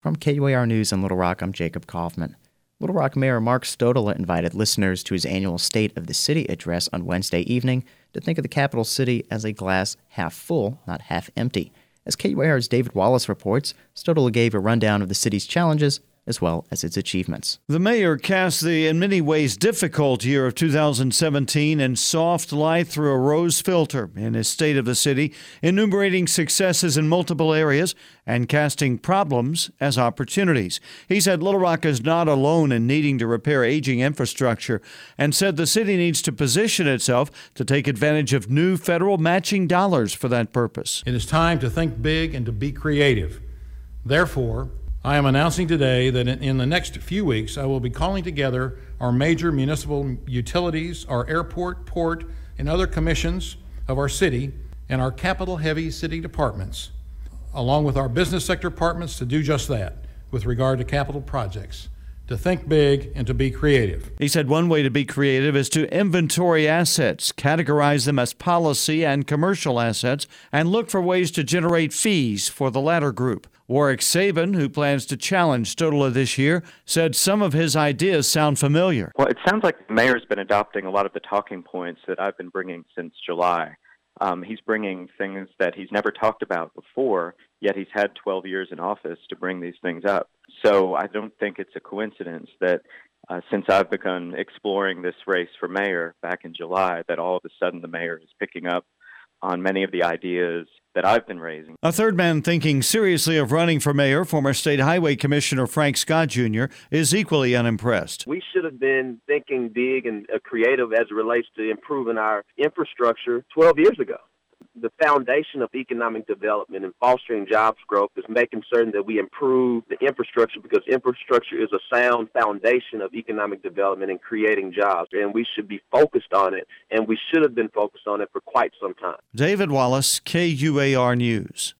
From KUAR News in Little Rock, I'm Jacob Kaufman. Little Rock Mayor Mark Stodola invited listeners to his annual State of the City address on Wednesday evening to think of the capital city as a glass half full, not half empty. As KUAR's David Wallace reports, Stodola gave a rundown of the city's challenges as well as its achievements. The mayor cast the, in many ways, difficult year of 2017 in soft light through a rose filter in his State of the City, enumerating successes in multiple areas and casting problems as opportunities. He said Little Rock is not alone in needing to repair aging infrastructure and said the city needs to position itself to take advantage of new federal matching dollars for that purpose. It is time to think big and to be creative. Therefore, I am announcing today that in the next few weeks, I will be calling together our major municipal utilities, our airport, port, and other commissions of our city and our capital-heavy city departments, along with our business sector departments, to do just that with regard to capital projects, to think big and to be creative. He said one way to be creative is to inventory assets, categorize them as policy and commercial assets, and look for ways to generate fees for the latter group. Warwick Sabin, who plans to challenge Stodola this year, said some of his ideas sound familiar. Well, it sounds like the mayor's been adopting a lot of the talking points that I've been bringing since July. He's bringing things that he's never talked about before, yet he's had 12 years in office to bring these things up. So I don't think it's a coincidence that since I've begun exploring this race for mayor back in July, that all of a sudden the mayor is picking up on many of the ideas that I've been raising. A third man thinking seriously of running for mayor, former State Highway Commissioner Frank Scott Jr., is equally unimpressed. We should have been thinking big and creative as it relates to improving our infrastructure 12 years ago. The foundation of economic development and fostering jobs growth is making certain that we improve the infrastructure, because infrastructure is a sound foundation of economic development and creating jobs, and we should be focused on it, and we should have been focused on it for quite some time. David Wallace, KUAR News.